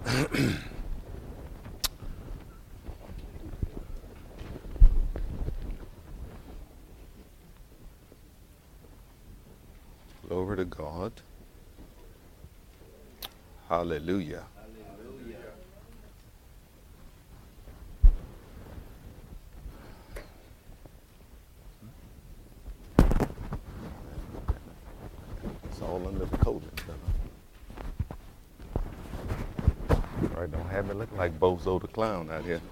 Glory to God. Hallelujah. It's all under the coating. Right, don't have me look like Bozo the Clown out here.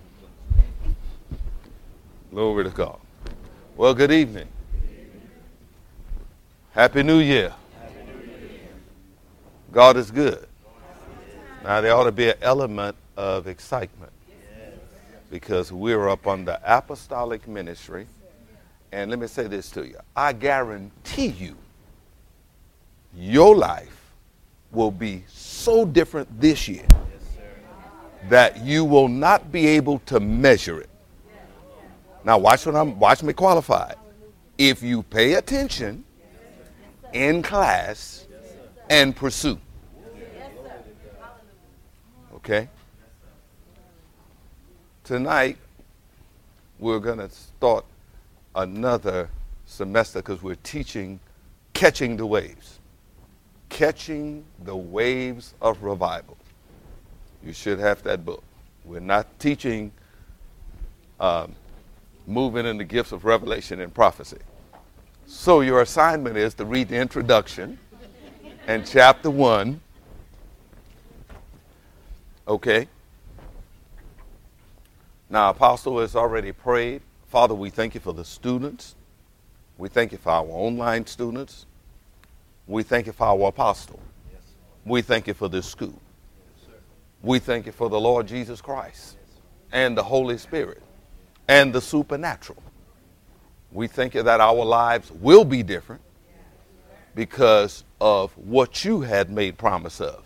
Glory to God. Well, good evening. Happy New Year. God is good. Now, there ought to be an element of excitement because we're up on the apostolic ministry. And let me say this to you. I guarantee you, your life will be so different this year that you will not be able to measure it. Now, watch me qualify it. If you pay attention in class and pursue. Okay? Tonight, we're going to start another semester because we're teaching Catching the Waves. Catching the Waves of Revival. You should have that book. We're not teaching moving in the gifts of revelation and prophecy. So your assignment is to read the introduction and chapter 1. Okay? Now, Apostle has already prayed. Father, we thank you for the students. We thank you for our online students. We thank you for our apostle. We thank you for this school. We thank you for the Lord Jesus Christ and the Holy Spirit and the supernatural. We thank you that our lives will be different because of what you had made promise of.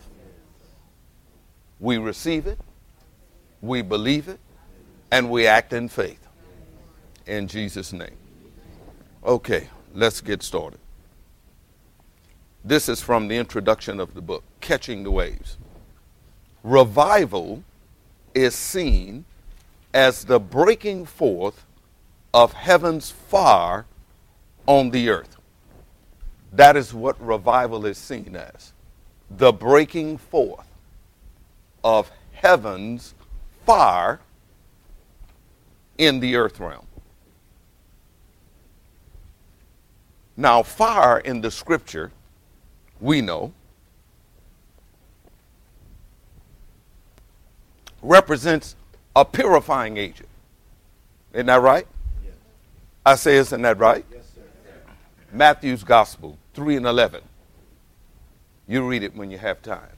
We receive it, we believe it, and we act in faith. In Jesus' name. Okay, let's get started. This is from the introduction of the book, Catching the Waves. Revival is seen as the breaking forth of heaven's fire on the earth. That is what revival is seen as. The breaking forth of heaven's fire in the earth realm. Now, fire in the scripture, we know, represents a purifying agent. Isn't that right? Yes. I say, isn't that right? Yes, sir. Matthew's Gospel, 3:11. You read it when you have time.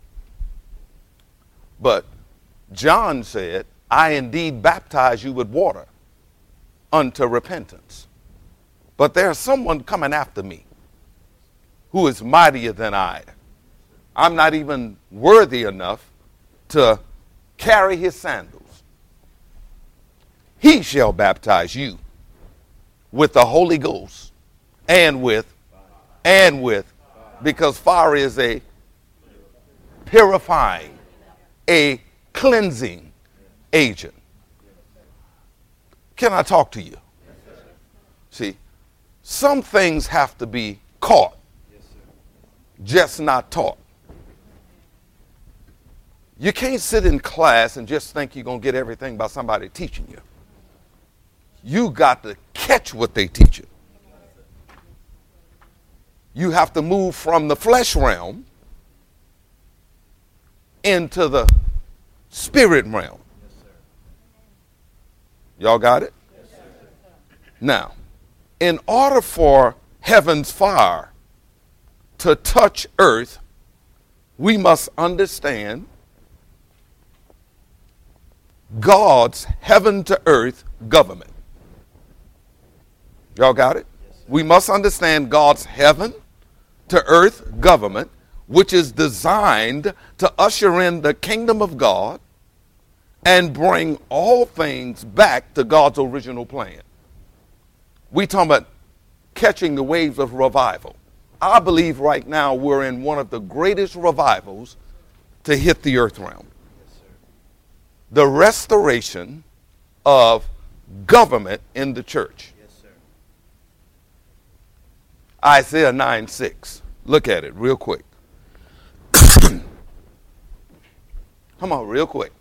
But John said, I indeed baptize you with water unto repentance. But there's someone coming after me who is mightier than I. I'm not even worthy enough to carry his sandals. He shall baptize you with the Holy Ghost and with, because fire is a purifying, a cleansing agent. Can I talk to you? See, some things have to be caught, just not taught. You can't sit in class and just think you're going to get everything by somebody teaching you. You got to catch what they teach you. You have to move from the flesh realm into the spirit realm. Y'all got it? Now, in order for heaven's fire to touch earth, we must understand God's heaven to earth government. Y'all got it? We must understand God's heaven to earth government, which is designed to usher in the kingdom of God and bring all things back to God's original plan. We talking about catching the waves of revival. I believe right now we're in one of the greatest revivals to hit the earth realm. the restoration of government in the church. Yes, sir. Isaiah 9:6. Look at it real quick. Come on, real quick.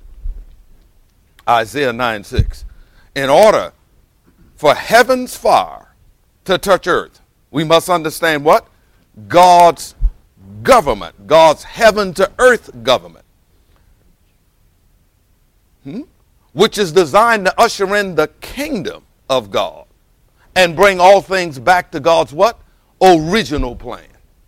Isaiah 9:6. In order for heaven's fire to touch earth, we must understand what? God's government, God's heaven to earth government, which is designed to usher in the kingdom of God and bring all things back to God's what? Original plan.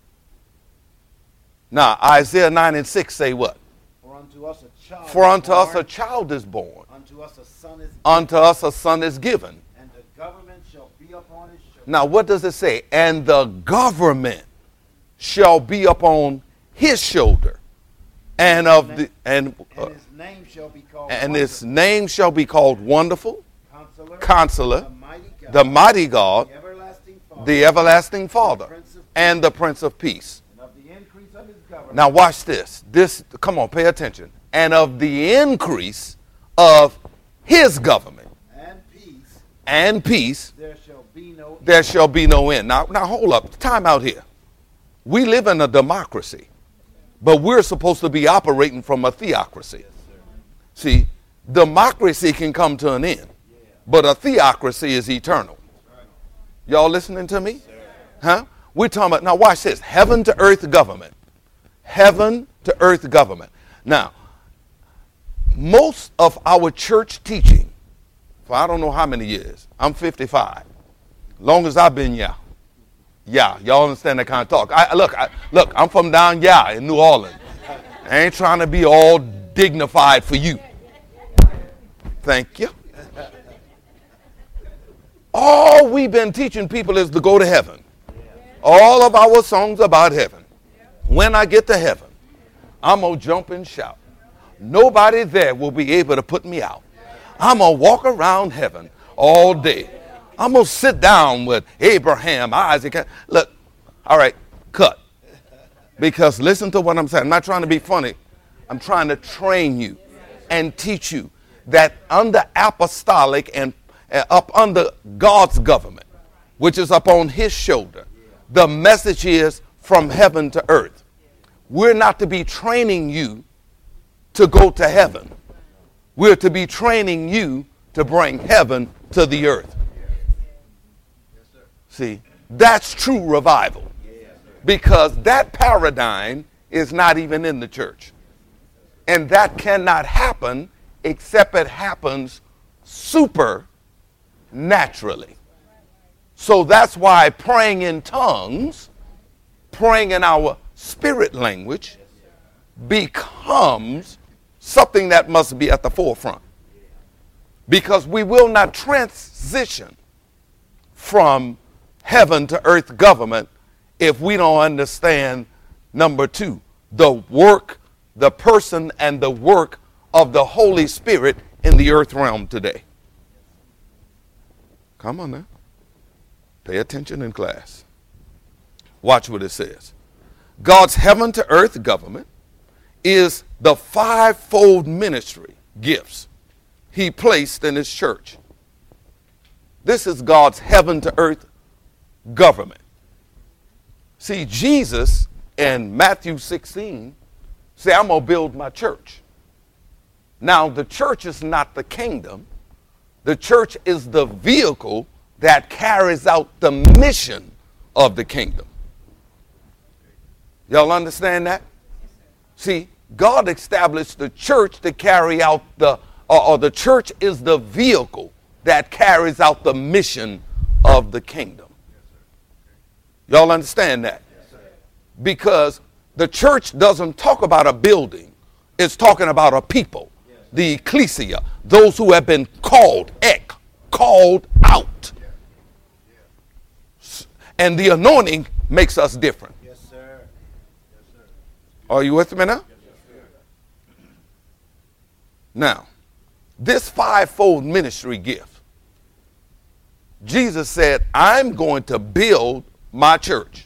Now, Isaiah 9:6 say what? For unto us a child For unto is us a born, child is born. unto us a son is given, Unto us a son is given. and the government shall be upon his shoulder. Now, what does it say? And the government shall be upon his shoulder. And of the And his name shall be called and his name shall be called Wonderful, Counselor, Counselor, the mighty God, the Mighty God, the everlasting Father, the Everlasting Father, Prince of Peace. and the Prince of Peace. and of the increase of his government. Now watch this. Come on, pay attention. And of the increase of his government and and peace, peace, there shall be no end. there shall be no end. Now hold up. Time out here. We live in a democracy, but we're supposed to be operating from a theocracy. See, democracy can come to an end, but a theocracy is eternal. Y'all listening to me? Huh? We're talking about, now watch this, heaven to earth government. Heaven to earth government. Now, most of our church teaching, for I don't know how many years, I'm 55, long as I've been y'all understand that kind of talk. Look, I'm from down in New Orleans. I ain't trying to be all dignified for you. Thank you. All we've been teaching people is to go to heaven. All of our songs about heaven. When I get to heaven, I'm going to jump and shout. Nobody there will be able to put me out. I'm going to walk around heaven all day. I'm going to sit down with Abraham, Isaac. Look, all right, cut. Because listen to what I'm saying. I'm not trying to be funny. I'm trying to train you and teach you that under apostolic and up under God's government, which is up on his shoulder, the message is from heaven to earth. We're not to be training you to go to heaven. We're to be training you to bring heaven to the earth. See, that's true revival. Because that paradigm is not even in the church. And that cannot happen except it happens supernaturally. So that's why praying in tongues, praying in our spirit language, becomes something that must be at the forefront. Because we will not transition from heaven to earth government if we don't understand, number two, the work, the person, and the work of the Holy Spirit in the earth realm today. Come on now. Pay attention in class. Watch what it says. God's heaven to earth government is the fivefold ministry gifts he placed in his church. This is God's heaven to earth government. See, Jesus in Matthew 16 said, I'm going to build my church. Now, the church is not the kingdom. The church is the vehicle that carries out the mission of the kingdom. Y'all understand that? See, God established the church to carry out the church is the vehicle that carries out the mission of the kingdom. Y'all understand that? Because the church doesn't talk about a building. It's talking about a people. The ecclesia, those who have been called out. And the anointing makes us different. Yes, sir. Yes, sir. Are you with me now? Yes, sir. Now, this fivefold ministry gift, Jesus said, I'm going to build my church,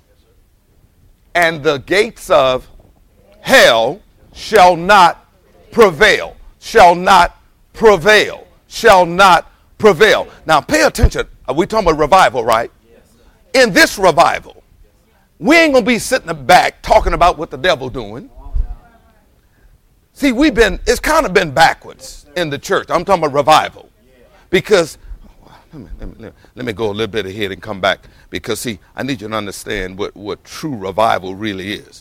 and the gates of hell shall not prevail. shall not prevail. Shall not prevail. Now pay attention. We're talking about revival, right? In this revival, we ain't going to be sitting in the back talking about what the devil doing. See, it's kind of been backwards in the church. I'm talking about revival. Because, let me go a little bit ahead and come back. Because, see, I need you to understand what true revival really is.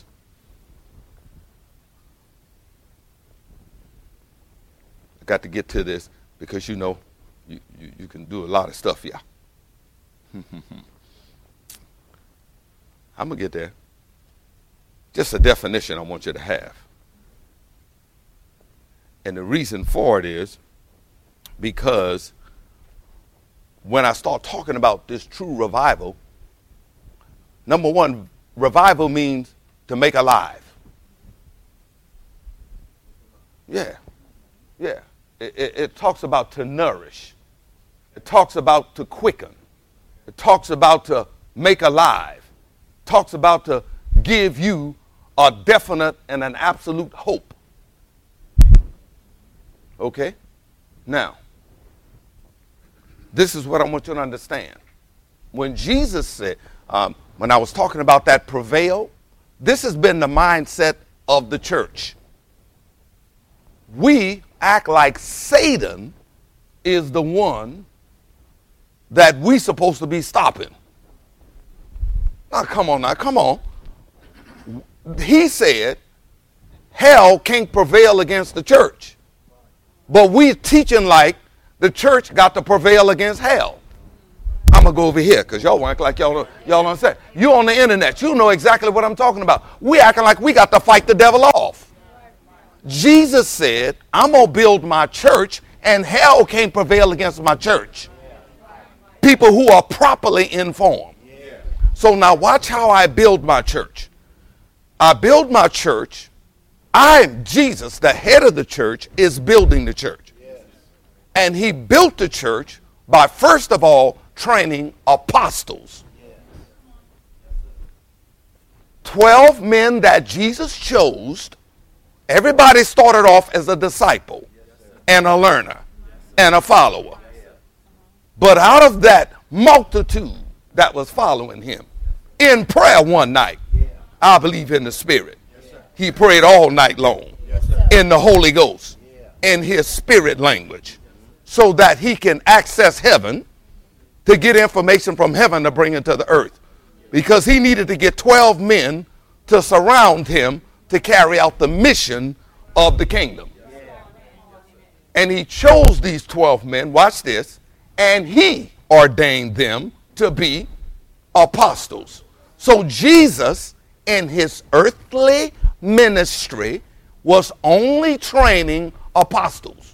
I got to get to this because, you know, you can do a lot of stuff here. I'm going to get there. Just a definition I want you to have. And the reason for it is because when I start talking about this true revival, number one, revival means to make alive. Yeah. It talks about to nourish. It talks about to quicken. It talks about to make alive. It talks about to give you a definite and an absolute hope. Okay? Now, this is what I want you to understand. When Jesus said, when I was talking about that prevail, this has been the mindset of the church. We act like Satan is the one that we supposed to be stopping. Now, come on. He said hell can't prevail against the church. But we teaching like the church got to prevail against hell. I'm going to go over here because y'all act like y'all understand. You on the internet. You know exactly what I'm talking about. We acting like we got to fight the devil off. Jesus said, I'm going to build my church and hell can't prevail against my church. People who are properly informed. So now watch how I build my church. I build my church. Jesus, the head of the church, is building the church. And he built the church by, first of all, training apostles. 12 men that Jesus chose. Everybody started off as a disciple and a learner and a follower. But out of that multitude that was following him, in prayer one night, I believe in the Spirit. He prayed all night long in the Holy Ghost, in his spirit language, so that he can access heaven to get information from heaven to bring into the earth. Because he needed to get 12 men to surround him to carry out the mission of the kingdom. And he chose these 12 men, watch this, and he ordained them to be apostles. So Jesus, in his earthly ministry, was only training apostles.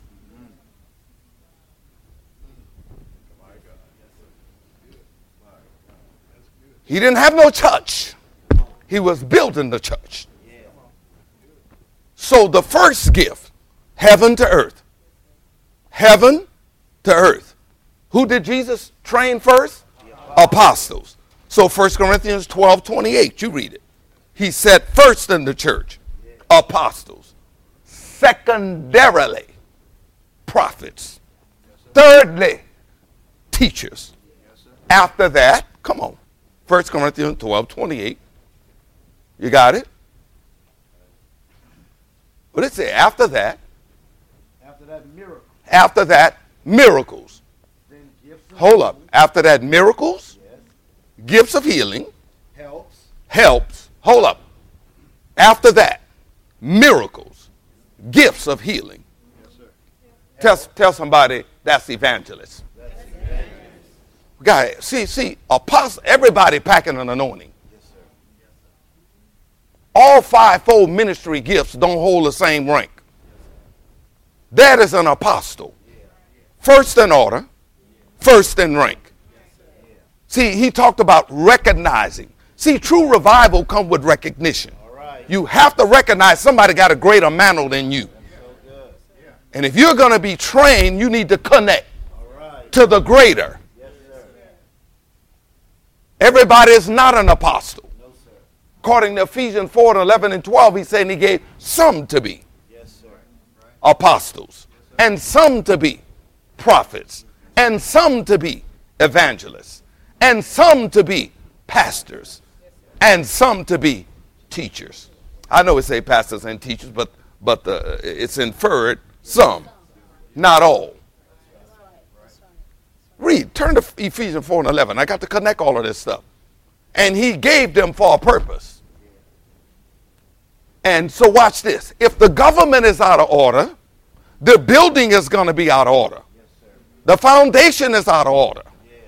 He didn't have no church. He was building the church. So the first gift, heaven to earth. Heaven to earth. Who did Jesus train first? Apostles. So 1 Corinthians 12:28, you read it. He said first in the church, apostles. Secondarily, prophets. Thirdly, teachers. After that, come on. 1 Corinthians 12:28. You got it? What did it say? After that, miracles. Hold up. After that, miracles, gifts of healing, helps. Hold up. After that, miracles, gifts of healing. Tell somebody that's evangelist. Guys, see, apostle, everybody packing an anointing. All fivefold ministry gifts don't hold the same rank. That is an apostle. First in order, first in rank. See, he talked about recognizing. See, true revival comes with recognition. You have to recognize somebody got a greater mantle than you. And if you're going to be trained, you need to connect to the greater. Everybody is not an apostle. According to Ephesians 4:11 and 12, he's saying he gave some to be. apostles, and some to be prophets, and some to be evangelists, and some to be pastors, and some to be teachers. I know it say pastors and teachers, but it's inferred some, not all. Read, turn to Ephesians 4 and 11. I got to connect all of this stuff. And he gave them for a purpose. And so watch this. If the government is out of order, the building is going to be out of order. The foundation is out of order.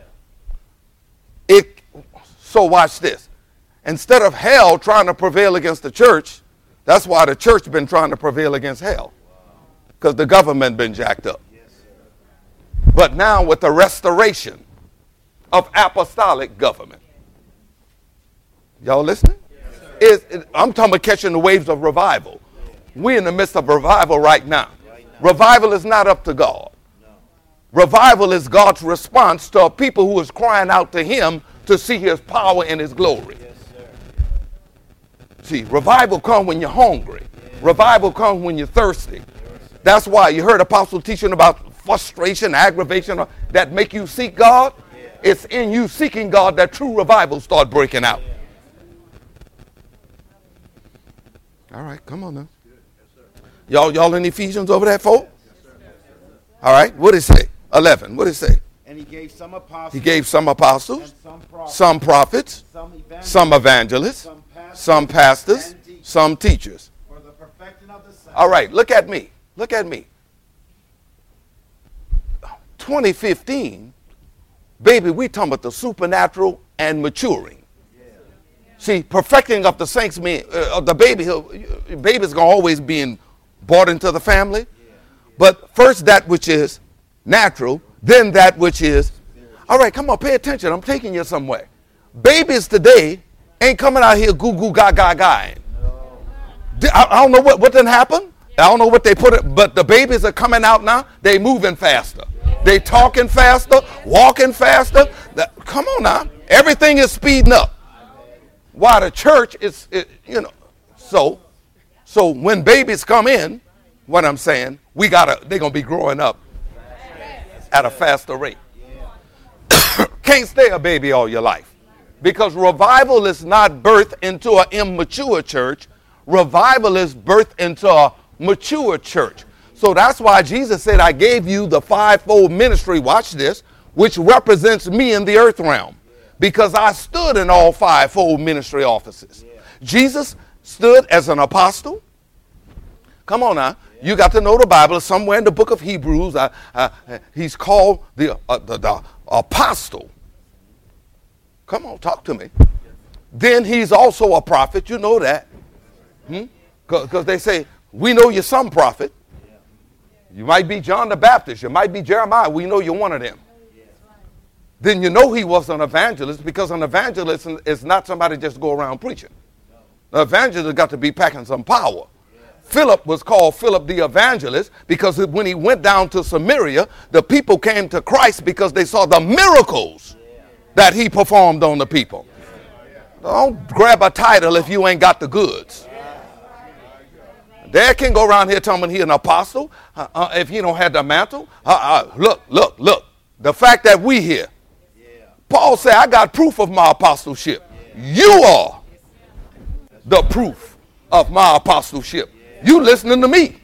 So watch this. Instead of hell trying to prevail against the church, that's why the church been trying to prevail against hell. Because the government been jacked up. But now with the restoration of apostolic government. Y'all listening? I'm talking about catching the waves of revival. We're in the midst of revival right now. Revival is not up to God. Revival is God's response to a people who is crying out to him to see his power and his glory. See, revival comes when you're hungry. Revival comes when you're thirsty. That's why you heard Apostle teaching about frustration, aggravation, that make you seek God. It's in you seeking God that true revival start breaking out. All right, come on now. Y'all in Ephesians over there, folks? All right, what did it say? 11, what did it say? And he gave some apostles. He gave some apostles, some prophets, some evangelists, some pastors, some teachers. For the perfecting of the saints. All right, look at me. Look at me. 2015, baby, we talking about the supernatural and maturing. See, perfecting of the saints mean the baby's gonna always being brought into the family. But first that which is natural, then that which is. All right, come on, pay attention. I'm taking you somewhere. Babies today ain't coming out here goo goo gaga. I don't know what didn't happen. I don't know what they put it, but the babies are coming out now. They moving faster. They talking faster, walking faster. Come on now. Everything is speeding up. Why the church is, so when babies come in, what I'm saying, they're going to be growing up at a faster rate. Can't stay a baby all your life. Because revival is not birthed into an immature church. Revival is birthed into a mature church. So that's why Jesus said, I gave you the fivefold ministry, watch this, which represents me in the earth realm. Because I stood in all fivefold ministry offices. Jesus stood as an apostle. Come on now. You got to know the Bible. Somewhere in the book of Hebrews, he's called the apostle. Come on, talk to me. Then he's also a prophet. You know that. Because they say, we know you're some prophet. You might be John the Baptist. You might be Jeremiah. We know you're one of them. Then you know he was an evangelist, because an evangelist is not somebody just go around preaching. The evangelist got to be packing some power. Philip was called Philip the evangelist because when he went down to Samaria, the people came to Christ because they saw the miracles that he performed on the people. Don't grab a title if you ain't got the goods. Dad can go around here telling me he's an apostle if he don't have the mantle. Look. The fact that we here. Paul said, I got proof of my apostleship. You are the proof of my apostleship. You listening to me.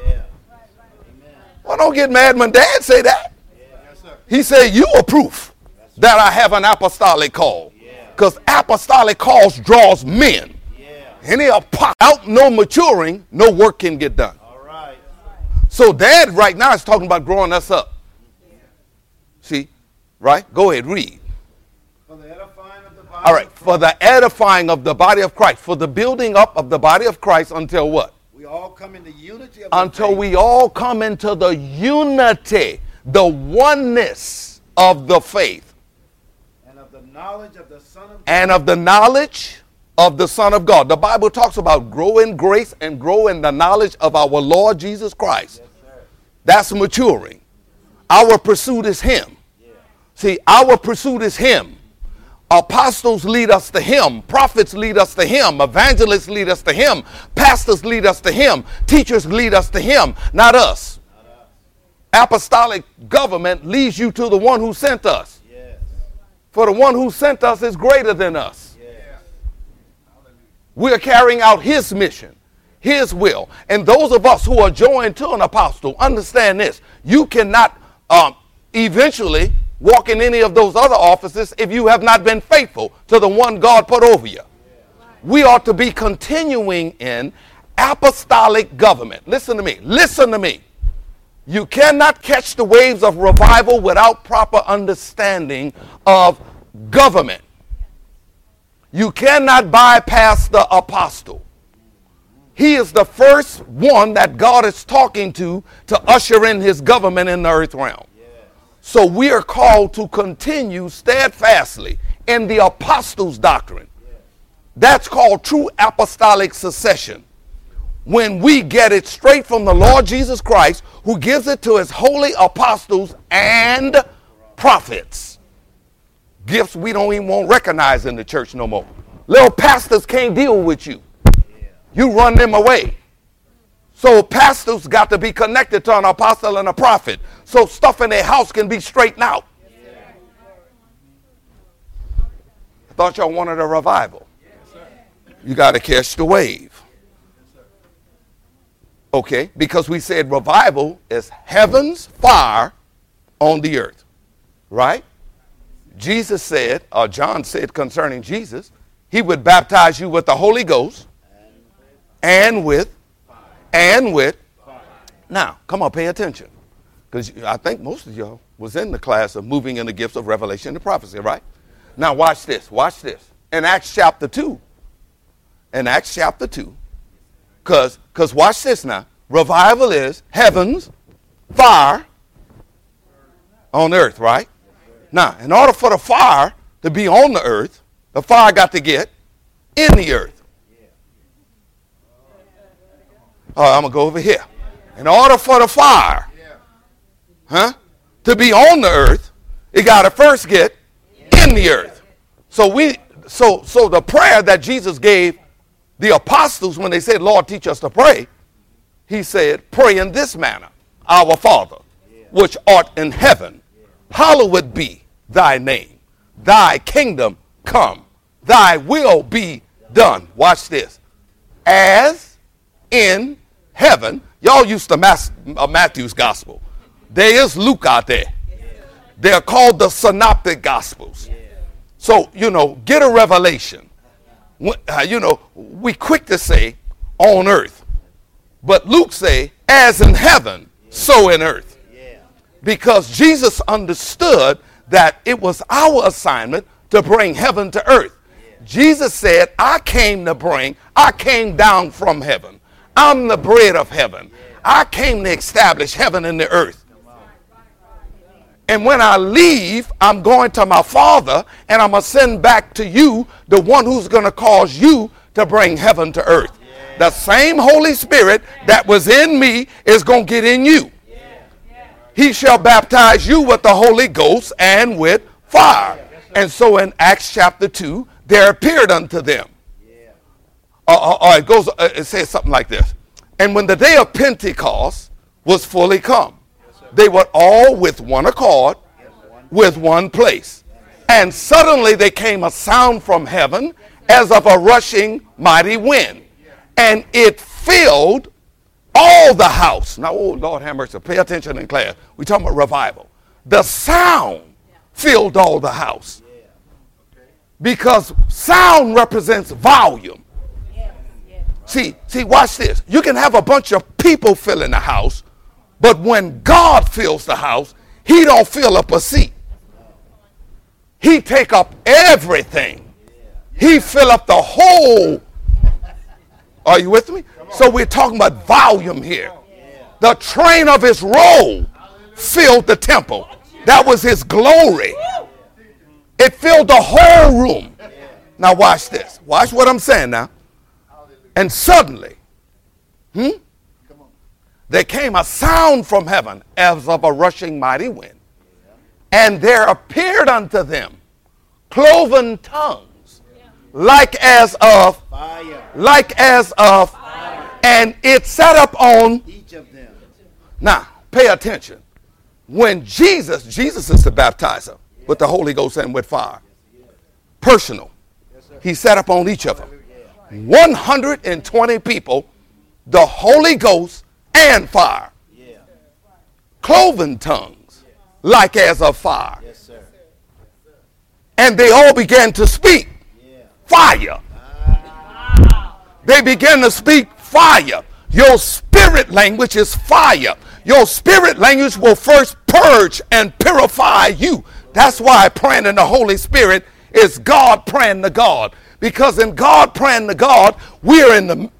Well, don't get mad when Dad say that. He said, you are proof that I have an apostolic call. Because apostolic calls draws men. Any out no maturing, no work can get done. So Dad right now is talking about growing us up. See, right? Go ahead, read. For the edifying of the body. All right, for the edifying of the body of Christ, for the building up of the body of Christ until what? We all come into unity of until the faith. We all come into the unity, the oneness of the faith. And of the knowledge of the Son of God. And of the knowledge of the Son of God. The Bible talks about grow in grace and grow in the knowledge of our Lord Jesus Christ. Yes, that's maturing. Our pursuit is him. See, our pursuit is him. Apostles lead us to him. Prophets lead us to him. Evangelists lead us to him. Pastors lead us to him. Teachers lead us to him, not us. Apostolic government leads you to the one who sent us. Yes. For the one who sent us is greater than us. Yes. We are carrying out his mission, his will. And those of us who are joined to an apostle, understand this. You cannot eventually walk in any of those other offices if you have not been faithful to the one God put over you. We ought to be continuing in apostolic government. Listen to me. Listen to me. You cannot catch the waves of revival without proper understanding of government. You cannot bypass the apostle. He is the first one that God is talking to usher in his government in the earth realm. So we are called to continue steadfastly in the apostles' doctrine. That's called true apostolic succession. When we get it straight from the Lord Jesus Christ, who gives it to his holy apostles and prophets. Gifts we don't even want recognized in the church no more. Little pastors can't deal with you. You run them away. So pastors got to be connected to an apostle and a prophet so stuff in their house can be straightened out. I thought y'all wanted a revival. You got to catch the wave. Okay, because we said revival is heaven's fire on the earth, right? Jesus said, or John said concerning Jesus, he would baptize you with the Holy Ghost and with. Now, come on, pay attention. Because I think most of y'all was in the class of moving in the gifts of revelation and prophecy, right? Now, watch this. Watch this. In Acts chapter 2. In Acts chapter 2. Because watch this now. Revival is heaven's fire on earth, right? Now, in order for the fire to be on the earth, the fire got to get in the earth. All right, I'm going to go over here. In order for the fire to be on the earth, it got to first get in the earth. So the prayer that Jesus gave the apostles when they said, Lord, teach us to pray, he said, pray in this manner, our Father, which art in heaven, hallowed be thy name. Thy kingdom come. Thy will be done. Watch this. As in heaven. Y'all used to Matthew's gospel. There is Luke out there. They're called the synoptic gospels. So, get a revelation. We quick to say on earth. But Luke say, as in heaven, so in earth. Because Jesus understood that it was our assignment to bring heaven to earth. Jesus said, I came down from heaven. I'm the bread of heaven. I came to establish heaven in the earth. And when I leave, I'm going to my Father, and I'm going to send back to you the one who's going to cause you to bring heaven to earth. The same Holy Spirit that was in me is going to get in you. He shall baptize you with the Holy Ghost and with fire. And so in Acts chapter 2, there appeared unto them. It says something like this. And when the day of Pentecost was fully come, they were all with one accord, with one place. And suddenly there came a sound from heaven as of a rushing mighty wind. And it filled all the house. Now, oh, Lord have mercy. Pay attention in class. We're talking about revival. The sound filled all the house. Because sound represents volume. See, watch this. You can have a bunch of people filling the house, but when God fills the house, he don't fill up a seat. He take up everything. He fill up the whole. Are you with me? So we're talking about volume here. The train of his robe filled the temple. That was his glory. It filled the whole room. Now watch this. Watch what I'm saying now. And suddenly, there came a sound from heaven as of a rushing mighty wind. And there appeared unto them cloven tongues, like as of, Fire. and it sat up on. Each of them. Now, pay attention. When Jesus is the baptizer with the Holy Ghost and with fire. Personal. He sat up on each of them. 120 people, the Holy Ghost and fire. Yeah. Cloven tongues, like as of fire. Yes, sir. And they all began to speak Yeah. fire. They began to speak fire. Your spirit language is fire. Your spirit language will first purge and purify you. That's why praying in the Holy Spirit is God praying to God. Because in God praying to God, we're in the...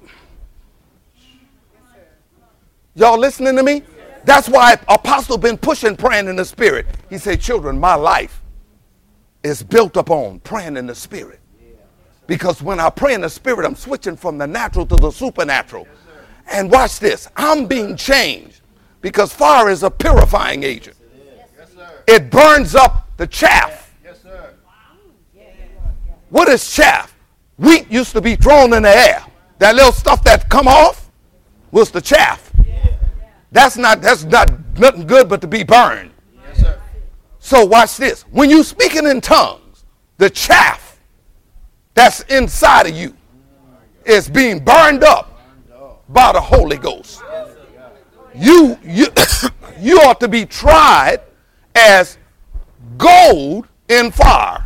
Y'all listening to me? That's why Apostle been pushing praying in the Spirit. He said, children, my life is built upon praying in the Spirit. Because when I pray in the Spirit, I'm switching from the natural to the supernatural. And watch this. I'm being changed because fire is a purifying agent. It burns up the chaff. Yes, sir. What is chaff? Wheat used to be thrown in the air. That little stuff that come off was the chaff. That's not nothing good but to be burned. Yes, sir. So watch this. When you speaking in tongues, the chaff that's inside of you is being burned up by the Holy Ghost. You you ought to be tried as gold in fire.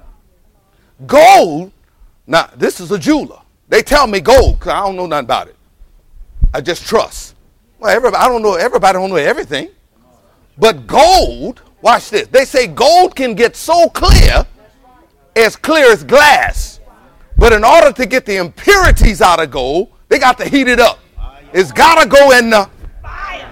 Gold. Now this is a jeweler. They tell me gold because I don't know nothing about it. I just trust. Well, everybody don't know everything. But gold, watch this. They say gold can get so clear as glass. But in order to get the impurities out of gold, they got to heat it up. It's got to go in the fire.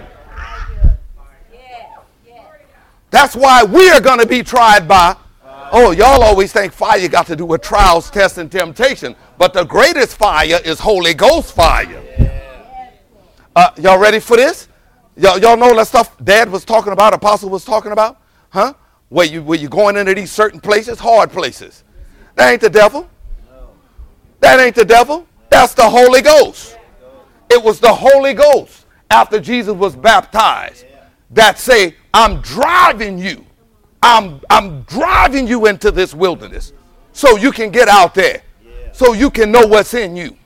That's why we are going to be tried by, y'all always think fire got to do with trials, tests, and temptation. But the greatest fire is Holy Ghost fire. Y'all ready for this? Y'all know that stuff Dad was talking about, Apostle was talking about? Huh? Where you going into these certain places, hard places. That ain't the devil. That ain't the devil. That's the Holy Ghost. It was the Holy Ghost after Jesus was baptized that say, I'm driving you. I'm driving you into this wilderness so you can get out there. So you can know what's in you.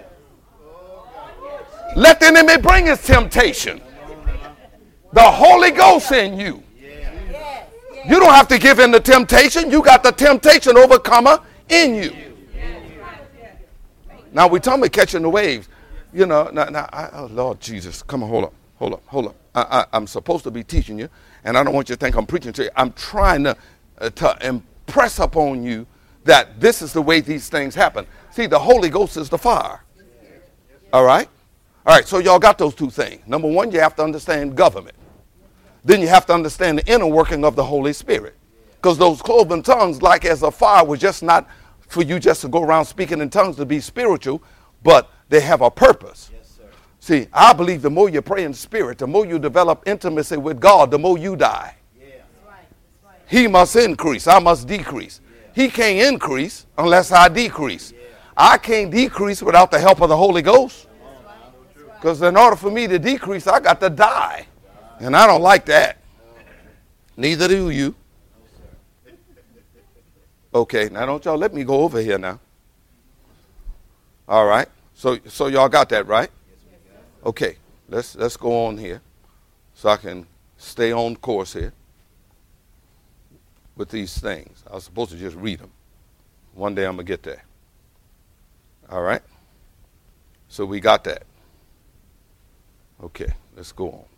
Let the enemy bring his temptation. The Holy Ghost in you. You don't have to give in to temptation. You got the temptation overcomer in you. Now we talking about catching the waves. You know, oh Lord Jesus, come on, hold up. I'm supposed to be teaching you, and I don't want you to think I'm preaching to you. I'm trying to impress upon you that this is the way these things happen. See, the Holy Ghost is the fire. All right? All right, so y'all got those two things. Number one, you have to understand government. Then you have to understand the inner working of the Holy Spirit. Because those cloven tongues, like as a fire, was just not for you just to go around speaking in tongues to be spiritual, but they have a purpose. Yes, sir. See, I believe the more you pray in spirit, the more you develop intimacy with God, the more you die. Yeah. That's right. That's right. He must increase, I must decrease. Yeah. He can't increase unless I decrease. Yeah. I can't decrease without the help of the Holy Ghost. Because in order for me to decrease, I got to die. And I don't like that. Neither do you. Okay, now don't y'all let me go over here now. All right. So y'all got that, right? Okay, let's go on here so I can stay on course here with these things. I was supposed to just read them. One day I'm going to get there. All right. So we got that. Okay, let's go on.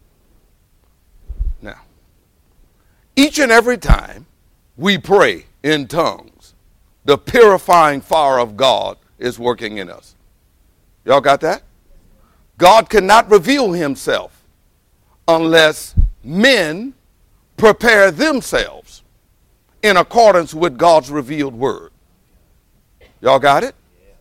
Now, each and every time we pray in tongues, the purifying fire of God is working in us. Y'all got that? God cannot reveal himself unless men prepare themselves in accordance with God's revealed word. Y'all got it?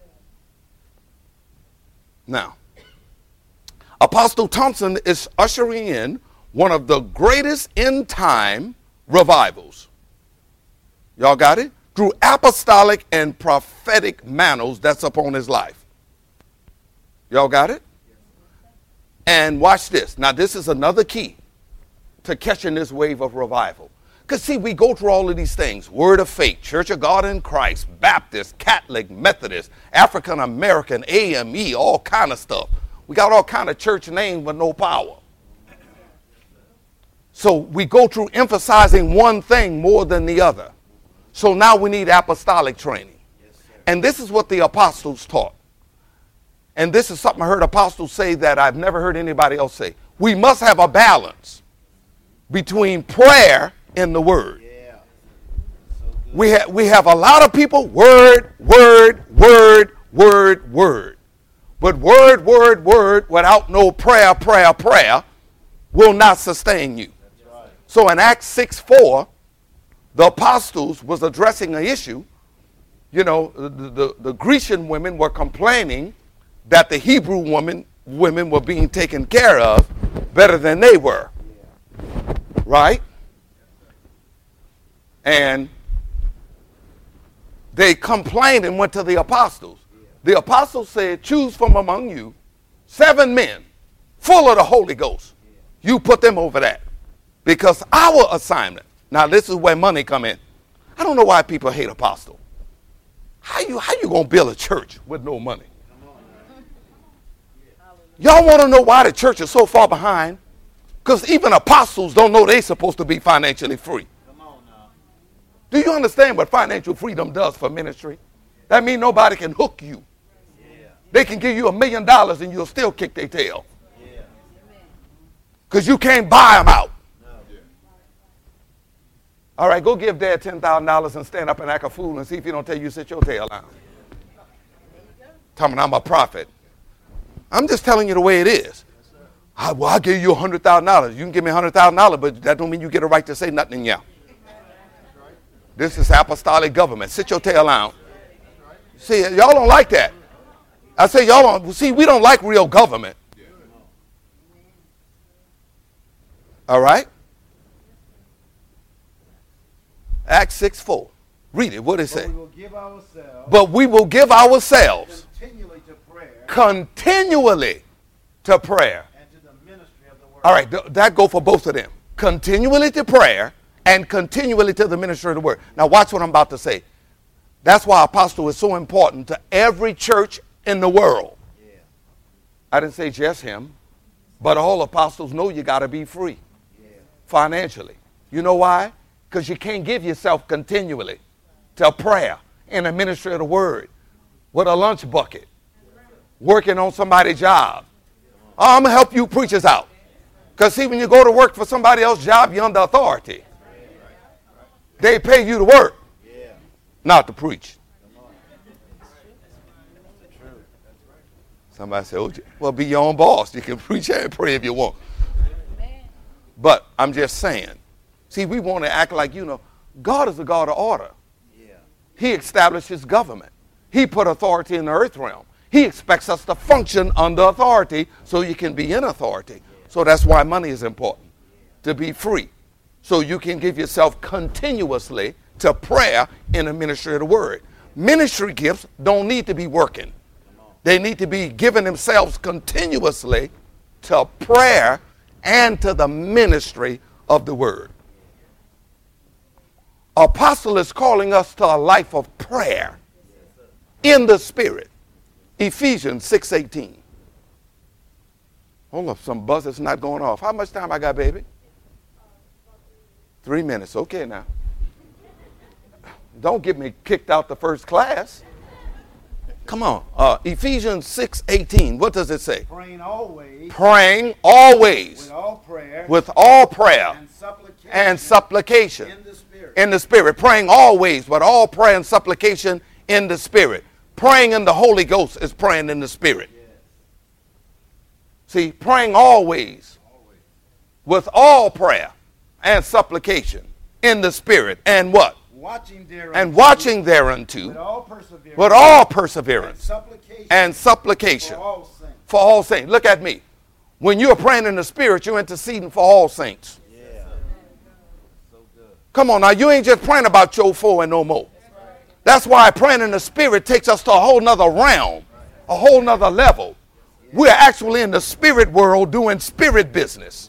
Now, Apostle Thompson is ushering in one of the greatest end time revivals. Y'all got it? through apostolic and prophetic mantles that's upon his life. Y'all got it? And watch this. Now, this is another key to catching this wave of revival. Because, see, we go through all of these things. Word of Faith, Church of God in Christ, Baptist, Catholic, Methodist, African American, AME, all kind of stuff. We got all kind of church names with no power. So we go through emphasizing one thing more than the other. So now we need apostolic training. And this is what the apostles taught. And this is something I heard apostles say that I've never heard anybody else say. We must have a balance between prayer and the word. Yeah. We have a lot of people, word. But word without no prayer will not sustain you. That's right. So in Acts 6:4, the apostles was addressing an issue. You know, the Grecian women were complaining that the Hebrew women were being taken care of better than they were. Right? And they complained and went to the apostles. The apostles said, choose from among you 7 men full of the Holy Ghost. You put them over that. Because our assignment, now this is where money come in. I don't know why people hate apostle. How you going to build a church with no money? Y'all want to know why the church is so far behind? Because even apostles don't know they're supposed to be financially free. Come on now. Do you understand what financial freedom does for ministry? That means nobody can hook you. Yeah. They can give you $1 million and you'll still kick their tail. Yeah. Because you can't buy them out. No. All right, go give Dad $10,000 and stand up and act a fool and see if he don't tell you sit your tail down. Tell me I'm a prophet. I'm just telling you the way it is. I'll give you $100,000. You can give me $100,000, but that don't mean you get a right to say nothing in here. This is apostolic government. Sit your tail down. See, y'all don't like that. I say y'all don't. See, we don't like real government. All right? Acts 6:4. Read it. What does it say? But we will give ourselves continually to prayer. and to the ministry of the word. All right, that go for both of them. Continually to prayer and continually to the ministry of the word. Now watch what I'm about to say. That's why apostle is so important to every church in the world. Yeah. I didn't say just him, but all apostles know you got to be free financially. You know why? Because you can't give yourself continually to prayer in the ministry of the word with a lunch bucket, working on somebody's job. Oh, I'm going to help you preachers out. Because see, when you go to work for somebody else's job, you're under authority. They pay you to work, not to preach. Somebody said, oh, well, be your own boss. You can preach and pray if you want. But I'm just saying. See, we want to act like, God is a God of order. He established his government. He put authority in the earth realm. He expects us to function under authority so you can be in authority. So that's why money is important, to be free. So you can give yourself continuously to prayer in the ministry of the word. Ministry gifts don't need to be working. They need to be giving themselves continuously to prayer and to the ministry of the word. Apostle is calling us to a life of prayer in the spirit. Ephesians 6:18. Hold up, some buzz is not going off. How much time I got, baby? 3 minutes. Okay now. Don't get me kicked out the first class. Come on. Ephesians 6:18. What does it say? Praying always. Praying always. With all prayer. With all prayer. And supplication. In the spirit. In the spirit. In the spirit. Praying always with all prayer and supplication in the spirit. Praying in the Holy Ghost is praying in the spirit. Yes. See, praying always with all prayer and supplication in the spirit. And what? Watching thereunto. And watching thereunto. With all perseverance. With all perseverance. And supplication. For For all saints. For all saints. Look at me. When you're praying in the spirit, you're interceding for all saints. Yeah. So good. Come on now, you ain't just praying about your four and no more. That's why praying in the Spirit takes us to a whole nother realm, a whole nother level. We're actually in the spirit world doing spirit business.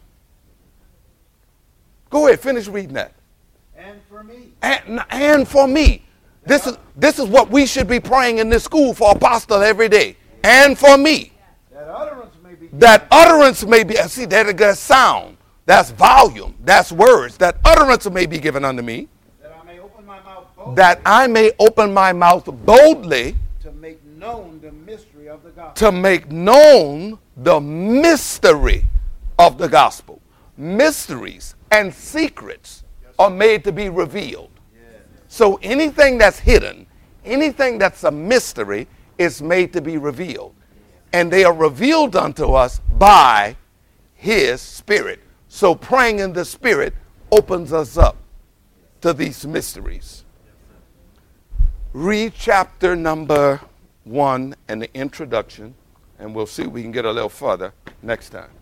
Go ahead, finish reading that. And for me. And for me. This is what we should be praying in this school for Apostle every day. And for me. That utterance may be. That utterance may be, see, that's sound. That's volume. That's words. That utterance may be given unto me. That I may open my mouth boldly. That I may open my mouth boldly. To make known the mystery of the gospel. To make known the mystery of the gospel. Mysteries and secrets are made to be revealed. So anything that's hidden, anything that's a mystery is made to be revealed. And they are revealed unto us by his Spirit. So praying in the Spirit opens us up to these mysteries. Read chapter number 1 and the introduction, and we'll see if we can get a little further next time.